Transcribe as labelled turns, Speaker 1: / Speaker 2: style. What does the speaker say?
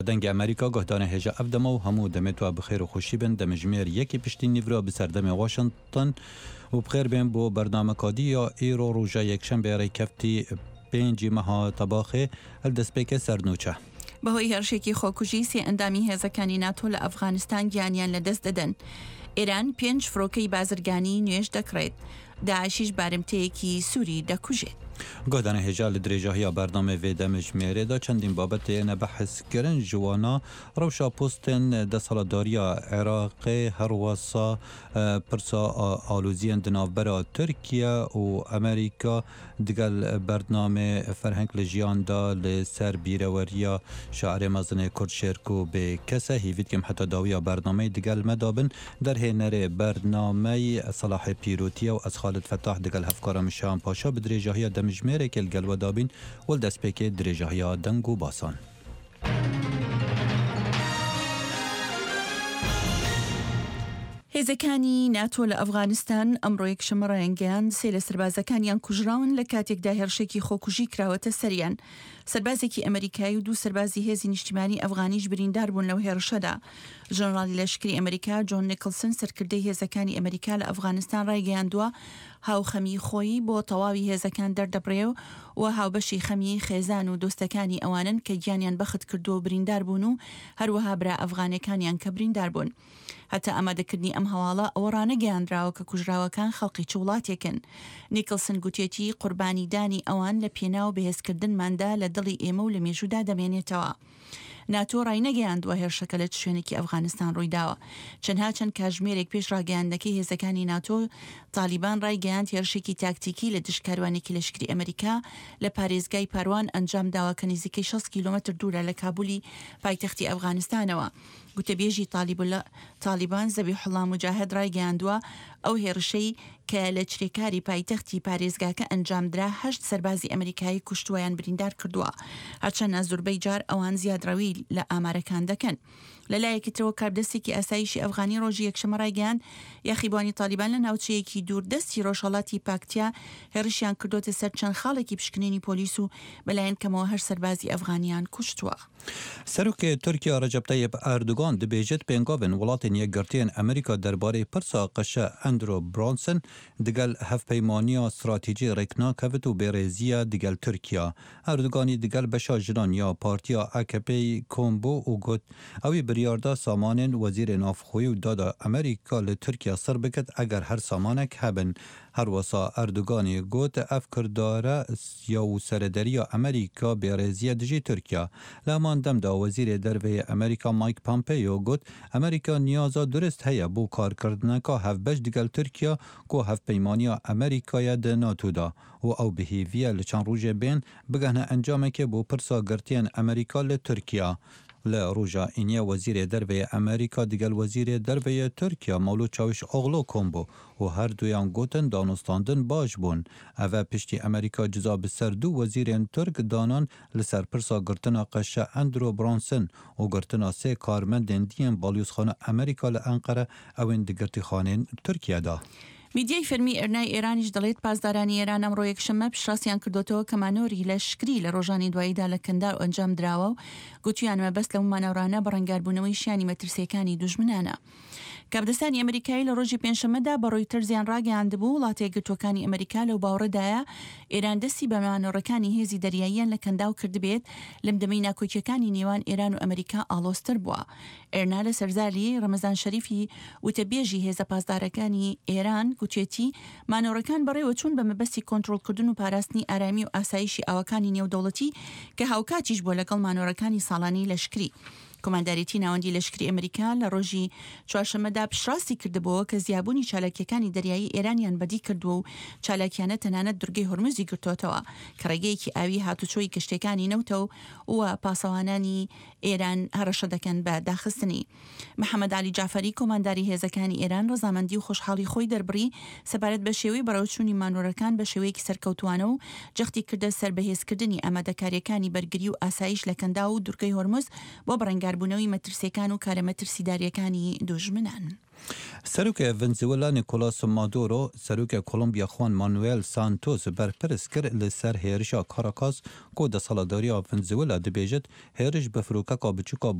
Speaker 1: دنگ امریکا گهدان هجا افدما و همو دمتوا بخیر و خوشی بن دمجمیر یکی پشتی نیورا بسردم واشنطن و بخیر بین بو برنامه کادی یا ایرو روژا یک شنبه رای کفتی 5 ماه طباخه الدسپیک سرنوچه
Speaker 2: بەهۆی هێرشێکی خۆکوژی سێ ئەندامی هێزەکانی ناتۆ لە ئەفغانستان گیانیان لەدەست دەدەن. ئێران 5 فرۆکەی بازرگانی نوێژ دەکرێت. داعشیش بارمتەیەکی سووری دەکوژێت.
Speaker 1: گهدان هجا لدرجه برنامه و دمجمیر دا چندین بابت نبحث کرن جوانا روشا پوستن دا سالداریا عراق هرواسا پرسا آلوزین دنابرا ترکیه و امریکا دگل برنامه فرهنگ لجیان دا لسر بیروریا شعر مزن کرد شرکو به کسه هیوید کم حتی داویا برنامه دگل مدابن در هنر برنامه صلاح پیروتیه و از خالد فتاح دگل هفکارم شام پاشا بدرجه دمجمیر که الگل دابین و دسپیک درجه دنگ و باسان.
Speaker 2: هێزەکانی ناتۆ لە ئەفغانستان ئەمڕۆ یەکشەمە ڕایانگەیاند سێ لە سەربازەکانیان کوژراون لە کاتێکدا هێرشێکی خۆکوژی کراوەتە سەریان. سەربازێکی ئەمریکایی و 2 سەربازی هێزی نیشتیمانی ئەفغانیش بریندار بوون لەو هێرشەدا. ژەنەڕاڵی لەشکری ئەمریکا جۆن نیکلسن سەرکردەی هێزەکانی ئەمریکا لە ئەفغانستان ڕایگەیاندووە هاوخەمی خۆی بۆ تەواوی هێزەکان دەردەبڕێ و هاوبەشی خەمی خێزان و دۆستەکانی ئەوانن کە گیانیان بەخت کردو و بریندار بوون و هەروەها برا ئەفغانەکانیان کە بریندار بوون. هەتا ئامادەکردنی ئەم هەواڵە ئەوە ڕانەگەیاندراوە کە کوژراوەکان خەڵقی چ وڵاتێکن. نیکلسن گوتێتی قوربانیدانی ئەوان لە پێناو بەهێزکردنماندا لە دڵی ئێمە و لە مێژوودا دەمێنێتەوە. ناتۆ ڕاینەگەیاندووە هێرشەکە لە شوێنێکی ئەفغانستان ڕوویداوە. چەند کاژمێرێک پێش ڕاگەیاندنەکەی هێزەکانی ناتۆ تالیبان ڕایگەیاند هێرشێکی تاکتیکی لە دشکاروانێکی لەشکری ئەمریکا لە پارێزگای پاروان ئەنجام داوە کە نزیکەی 6 کیلۆمەتر دوورە لە کابولی پایتەختی ئەفغانستانەوە. گوتەبێژی تالیبان زەبیحوڵڵا موجاهد ڕایگەیاندووە ئەو هێرشەی کە لە چرێکاری پایتەختی پارێزگاکە ئەنجامدرا 8 سەربازی ئەمریکایی کوشتوویان بریندار کردووە. هەرچەندە زۆربەی جار ئەوان زیادڕەوی لە ئامارەکان دەکەن. لەلایەکیترەوە کاردەستێکی ئاسایشی ئەفغانی ڕۆژی یەکشەمە ڕایگەیاند یاخیبانی تالیبان لە ناوچەیەکی دووردەستی ڕۆژهەڵاتی پاکتیا هێرشیان کردوتە سەر چەند خاڵێکی پشکنینی پۆلیس و بەلایەن کەمەوە 8 سەربازی ئەفغانیان کوشتووە.
Speaker 1: سەرۆک تورکیا ڕەجەب تەیب ئەردوغان دەبێژێت پێنگاوێن وڵاتین یەکگرتوویان ئەمریکا دەربارەی پرسا قەشە ئەندرۆ برۆنسن دگەل هەفپەیمانیە استراتیجی ڕێکناکەوت و بێڕێزیە دگەل تورکیا. ئەردوغانی دگەل بەشا ژنان یا پارتیا ئەکەپەی کۆمبۆ و گوت ئەوی بریاردا سامانên وەزیرê navxweyî û dada Amerîka li Tirkiya sir biket eger her samanek hebin. Her wesa Erdoganî got ev kirdara ya û serederiya Amerîka bêrêziye dijî Tirkiya. Li heman dem da Wezîrê Derveyê Amerîka Mike Pompeo got Amerîka niyaza durist heye bû karkirdineka hevbeş digel Tirkiya ku hevpeymaniya Amerîkaya di NATO da û ew bihêviye li çend rojê bên bigihne encamekê bû pirsa girtiyên Amerîka li Tirkiya. لی روژا اینیا وزیر دربه امریکا دیگل وزیر دربه ترکیه مولود چاوش اغلو کمبو و هر دویان گوتن دانستاندن باش بون. اوه پشتی امریکا جزا بسر 2 وزیرین ترک دانان لسر پرسا گرتنا قشه اندرو برانسن و گرتنا 3 کارمندین دین بالیوزخانه امریکا لانقره اوین دیگرتی خانین ترکیه دا.
Speaker 2: میدیای فەرمی ئێرنای ئێرانیش دەڵێت پاسدارانی ئێران ئەمڕۆ یەکشەممە پشڕاستیان کردوتەوە کە مانۆری لەشکری لە ڕۆژانی دواییدا لە کەندار ئەنجام درراوە و گوتیان مەبەست لەو مانەوڕانە بەڕەنگاربوونەوەی شیانی مەترسیەکانی دوژمنانە. کابدەستانی ئەمریکایی لە ڕۆژی پێنجشەممەدا بە ڕۆی ترزیان ڕاگەیاندبوو وڵاتە یەکگرتووەکانی ئەمریکا لەو باوەڕەدایە ئێران دەستی بە مانۆڕەکانی هێزی دەریاییان لە کەنداو کردبێت لەم دەمەی ناکۆکیەکانی نێوان ئێران و ئەمریکا ئاڵۆستر بووە. ئێرنا لە سەرزاری ڕەمەزان شەریفی وتەبێژی هێزە پاسدارەکانی ئێران گوتێتی مانۆڕەکان بەڕێوە چوون بە مەبەستی کۆنتڕۆڵکردن و پاراستنی ئارامی و ئاسایشی ئاوەکانی نێودەوڵەتی کە هاوکاتیش بۆ لەگەڵ مانۆڕەکانی ساڵانی لەشکری. کۆمانداریەتی ناوەندی لەشکری ئەمریکا لە ڕۆژی چوارشەممەدا پشڕاستی کردبەوە کە زیابوونی چالاکیەکانی دەریایی ئێرانیان بەدی کردووە و چالاکیانە تەنانەت دورگەی هۆرموزی گرتوتەوە کە ڕێگەیەکی ئاوی هاتوچۆی کشتەکانی نەوتە و پاسەوانانی ئێران هەڕەشە دەکەن بە داخستنی. محەممەد علی جعفەری کۆمانداری هێزەکانی ئێران ڕەزامەندی و خۆشحاڵی خۆی دەربڕی سەبارەت بە شێوەی بەڕێوەچوونی مانۆڕەکان بە شێوەیەکی سەرکەوتوانە و جەختی کردە سەر بەهێزکردنی ئامادەکاریەکانی بەرگری و ئاسایش لە کەندا و دورگەی هۆرموز بۆ بەڕەنگار بەکاربوونەوەی مەترسیەکان و کارە مەترسیداریەکانی دوژمنان.
Speaker 1: سروک ونزوئلا نیکولاس مادورو سروک کلمبیا خوان مانوئل سانتوس برپرس کر لسر هیرشا کاراکاس کو د سالاداری ونزوئلا دبیجت هیرش بفروکا بچوکا